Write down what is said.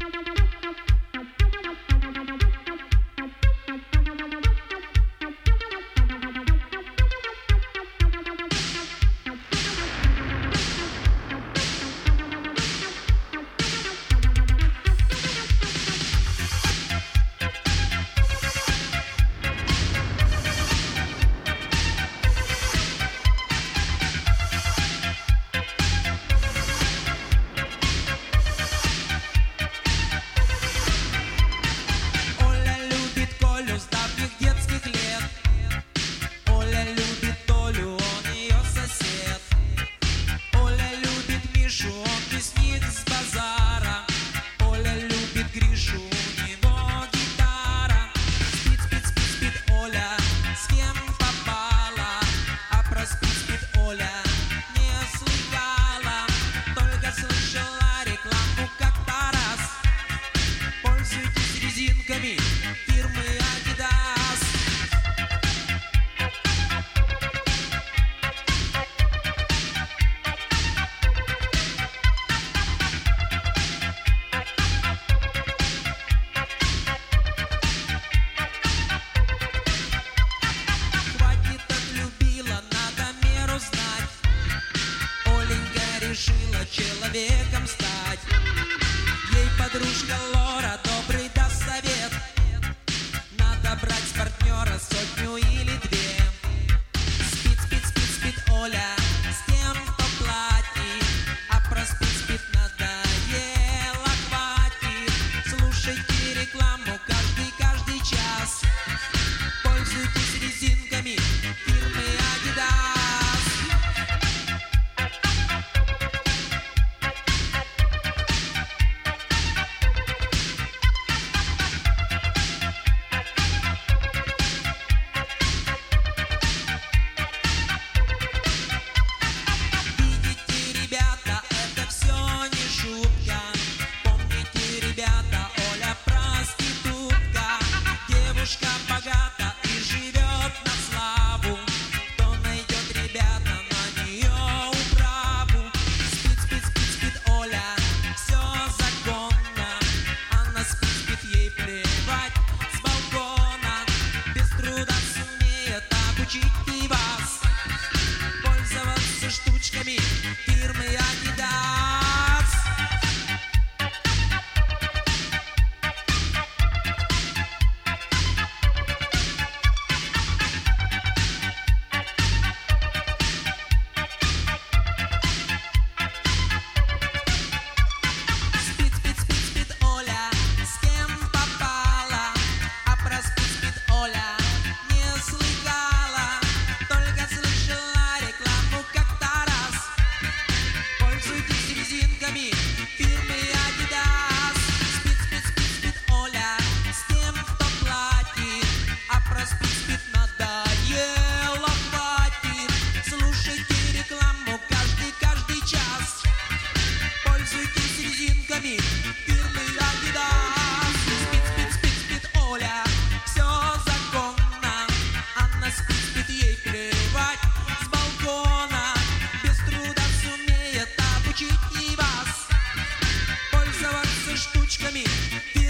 Человеком стать. Ей подружка Лора добрый даст совет: надо брать с партнера сотню или две. Спит, спит, спит, спит Оля с тем, кто платит, а проспит, спит надоело, хватит. Слушайте рекламу каждый час. Пользуйтесь резинками фирмы Adidas. Богата и живет на славу. Кто найдет, ребята, на нее управу? Спит, спит, спит, спит Оля, все законно. Она спит, спит, ей плевать с балкона. Без труда сумеет обучить и вас пользоваться штучками фирмы Adidas. Фирмы Adidas. Спит, спит, спит, спит Оля с тем, кто платит, а проспит, спит надоело, хватит. Слушайте рекламу каждый час. Пользуйтесь резинками фирмы Adidas. Спит, спит, спит, спит Оля, все законно. Она спит, спит, ей плевать с балкона. Без труда сумеет обучить и вас пользоваться штучками.